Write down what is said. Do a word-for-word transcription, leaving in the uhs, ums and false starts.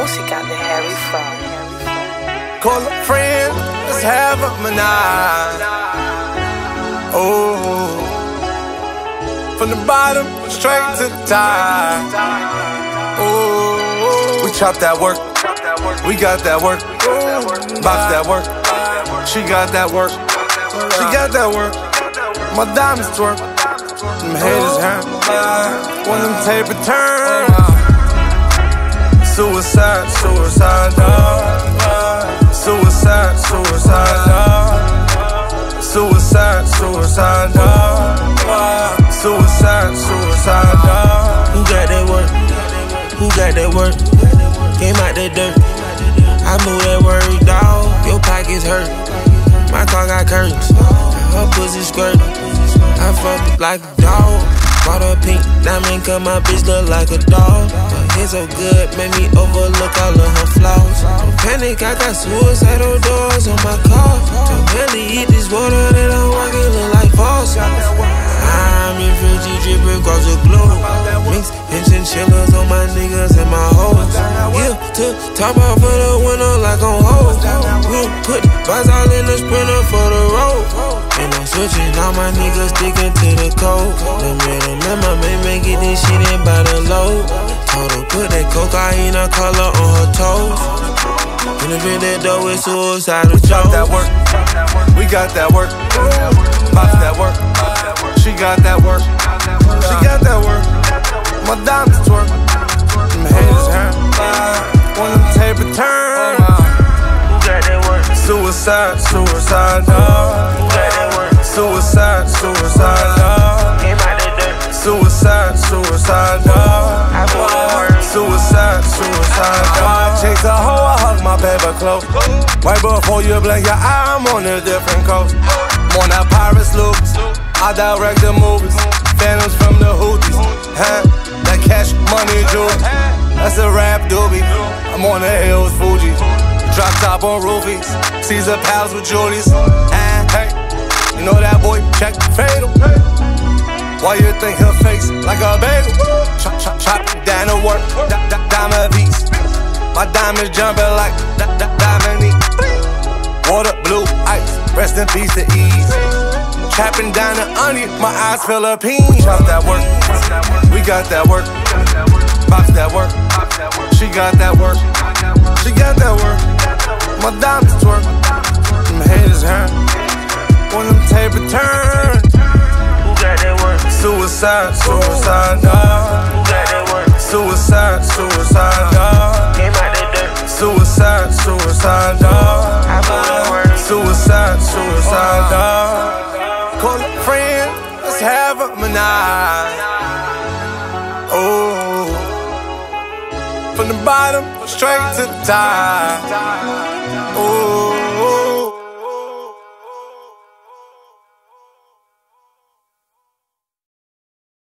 Música de Harry Fraud. Call a friend, let's have a menage. Oh, from the bottom straight to the top. Oh, we chop that work, we got that work, box that work. She got that work, she got that work. My diamonds twerk, them haters hurt when them tape return. Suicide, suicide, dog. Suicide, suicide, dog. Suicide, suicide, dog. Suicide, suicide, dog. Who got that work? Who got that work? Came out that dirt. I move that word, dog. Your pockets hurt. My car got curtains. Her pussy skirt. I fuck it like a dog. Bought a pink diamond, cause my bitch look like a dog. Her hair so good, made me overlook all of her flaws. Don't panic, I got suicidal doors on my car. Don't barely eat this water that I'm walking, look like false. I'm in Fiji dripping across the globe. Mix and chinchillas on my niggas and my hoes. Yeah, to top off for the winter like on hold. We'll put bars all in the sprinter for the road. And I'm switching, all my niggas sticking to the code. The middle member may make it this shit in by the load. Told her put that cocaine color on her toes. And if it that dough with suicidal chop that work, we got that work, box that work. She got that work, she got that work. My diamonds twerk, them haters hurt when them tape return. Who got that work? Suicide, suicide, dog. Who got that work? Suicide, suicide, dog. Came out that dirt. Suicide, suicide, dog. I put that work. Suicide, suicide, dog. Chase a hoe, I hug my paper close. Right before you blink your eye, I'm on a different coast. I'm on that Pirates Lucas, I direct the movies. Phantoms from the Houthis, huh? That cash money jewelry, that's a rap doobie. I'm on the hills, Fuji. Drop top on roofies, Caesar pals with Julius. And hey, you know that boy, check fatal. Why you think her face like a bagel? Chop, chop, chop down to work, da, da, diamond beats. My diamonds jumping like da, da, diamond eat. Water, blue, ice, rest in peace to ease. Trapping down the onion, my eyes Philippines. Chop that work, we got that work. Box that work, she got that work. She got that work, my diamonds twerk. Them haters hurt when them tape return. Who got that work? Suicide, suicide, dog. Who got that work? Suicide, suicide, dog. Came out that dirt. Suicide, suicide, dog. I put that work. Suicide, suicide, dog. Call a friend, let's have a menage. Oh, from the bottom straight to the top. Oh.